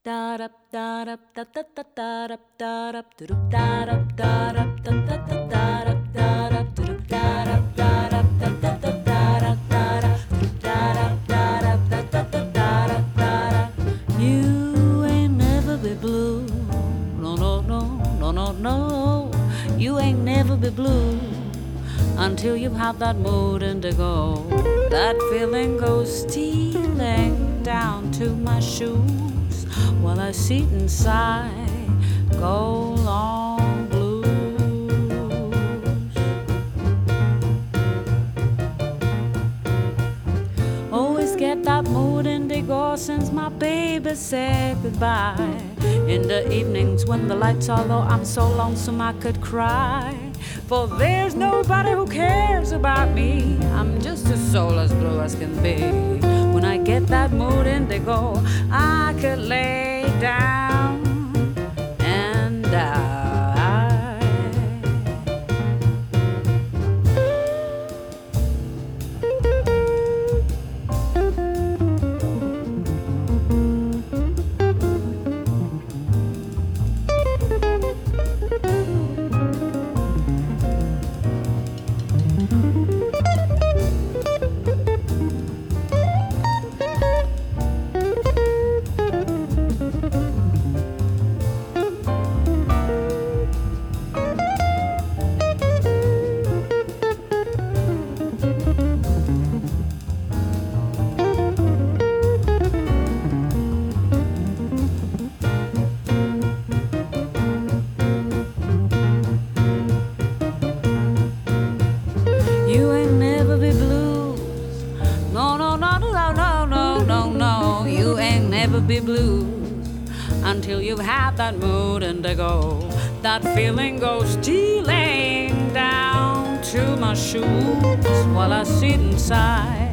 Da da da da da da da da da da da da da da da da da da da da. You ain't never be blue. No, no, no, no, no, no. You ain't never be blue until you've had that mood indigo. That feeling goes stealing down to my shoes while I sit inside, go long blues. Always get that mood indigo since my baby said goodbye. In the evenings when the lights are low, I'm so lonesome I could cry. For there's nobody who cares about me. I'm just as soul as blue as can be. When I get that mood indigo, I could lay down and die. You ain't never be blues. No, no, no, no, no, no, no, no. You ain't never be blues until you've had that mood indigo. That feeling goes stealing down to my shoes while I sit inside,